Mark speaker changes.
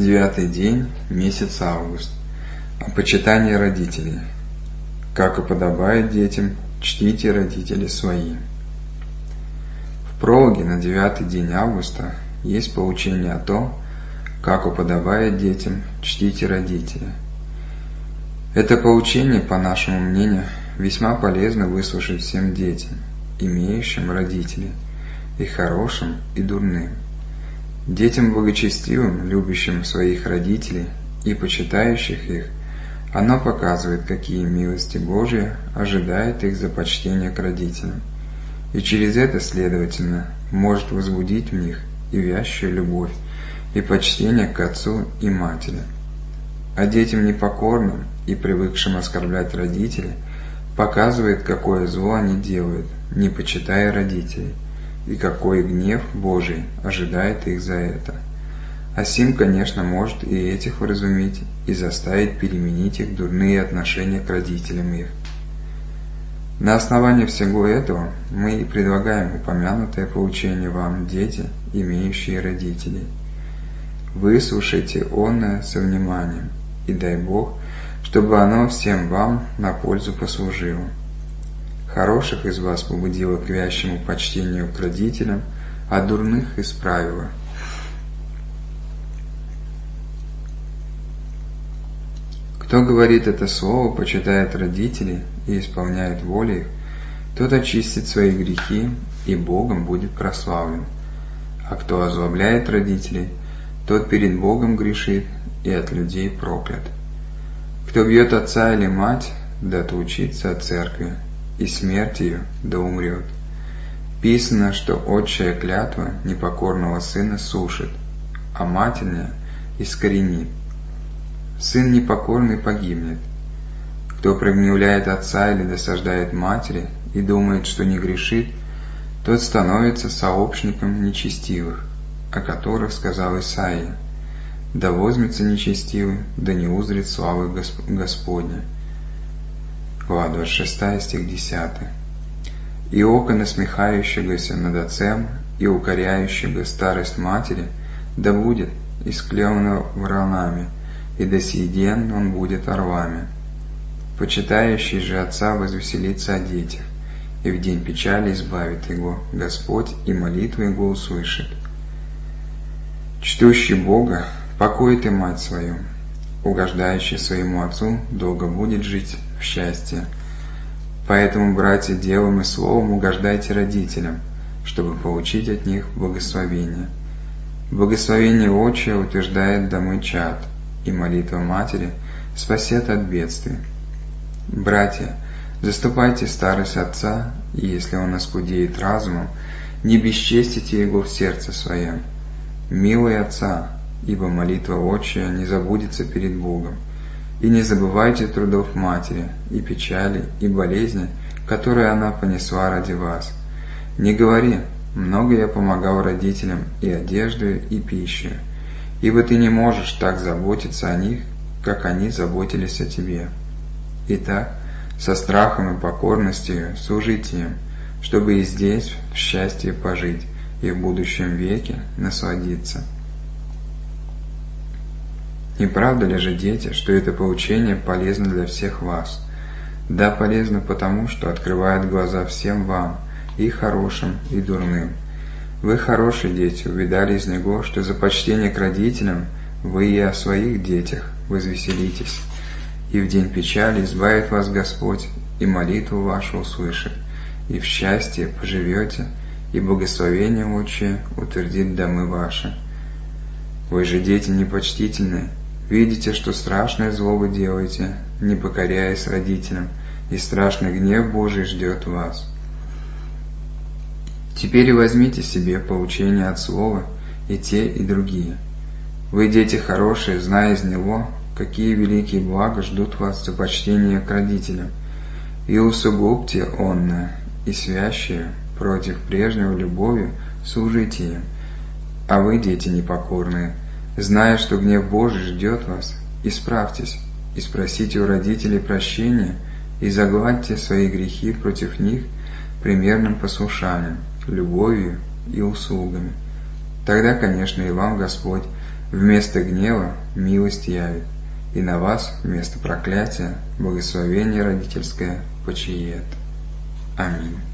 Speaker 1: 9-й день, месяц август. О почитании родителей. Как и подобает детям, чтите родителей свои. В прологе на 9-й день августа есть поучение о том, как уподобает детям, чтите родителей. Это поучение, по нашему мнению, весьма полезно выслушать всем детям, имеющим родителей, и хорошим, и дурным. Детям благочестивым, любящим своих родителей и почитающих их, оно показывает, какие милости Божии ожидает их за почтение к родителям, и через это, следовательно, может возбудить в них и вящую любовь, и почтение к отцу и матери. А детям непокорным и привыкшим оскорблять родителей показывает, какое зло они делают, не почитая родителей, и какой гнев Божий ожидает их за это. А сим, конечно, может и этих вразумить, и заставить переменить их дурные отношения к родителям их. На основании всего этого мы и предлагаем упомянутое поучение вам, дети, имеющие родителей. Выслушайте оное со вниманием, и дай Бог, чтобы оно всем вам на пользу послужило. Хороших из вас побудило к вящему почтению к родителям, а дурных исправило. Кто говорит это слово, почитает родителей и исполняет волю их, тот очистит свои грехи и Богом будет прославлен. А кто озлобляет родителей, тот перед Богом грешит и от людей проклят. Кто бьет отца или мать, да отлучится от церкви, и смертью да умрет. Писано, что отчая клятва непокорного сына сушит, а матерная искоренит. Сын непокорный погибнет. Кто прогневляет отца или досаждает матери и думает, что не грешит, тот становится сообщником нечестивых, о которых сказал Исаия: «Да возьмется нечестивый, да не узрит славы Господня». Глава 26, стих 10. «И око насмехающегося над отцем и укоряющего старость матери да будет исклевано вранами, и до сей день он будет орвами. Почитающий же отца возвеселится о детях, и в день печали избавит его Господь, и молитву его услышит. Чтущий Бога покоит и мать свою, угождающий своему отцу долго будет жить в счастье. Поэтому, братья, делом и словом угождайте родителям, чтобы получить от них благословение. Благословение отчия утверждает домы чад, и молитва матери спасет от бедствий. Братья, заступайте старость отца, и если он оскудеет разумом, не бесчестите его в сердце своем. Милуй отца, ибо молитва отчия не забудется перед Богом. И не забывайте трудов матери, и печали, и болезни, которые она понесла ради вас. Не говори: много я помогал родителям и одеждой, и пищей, ибо ты не можешь так заботиться о них, как они заботились о тебе. Итак, со страхом и покорностью служите им, чтобы и здесь в счастье пожить, и в будущем веке насладиться. Не правда ли же, дети, что это поучение полезно для всех вас? Да, полезно потому, что открывает глаза всем вам, и хорошим, и дурным. Вы, хорошие дети, увидали из него, что за почтение к родителям вы и о своих детях возвеселитесь, и в день печали избавит вас Господь, и молитву вашу услышит, и в счастье поживете, и благословение отчие утвердит домы ваши. Вы же, дети непочтительные, видите, что страшное зло вы делаете, не покоряясь родителям, и страшный гнев Божий ждет вас. Теперь и возьмите себе поучение от слова, и те, и другие. Вы, дети хорошие, зная из него, какие великие блага ждут вас за почтение к родителям, и усугубьте онное, и свящее против прежнего любовью служите им. А вы, дети непокорные, зная, что гнев Божий ждет вас, исправьтесь и спросите у родителей прощения, и загладьте свои грехи против них примерным послушанием, любовью и услугами. Тогда, конечно, и вам Господь вместо гнева милость явит, и на вас вместо проклятия благословение родительское почиет. Аминь.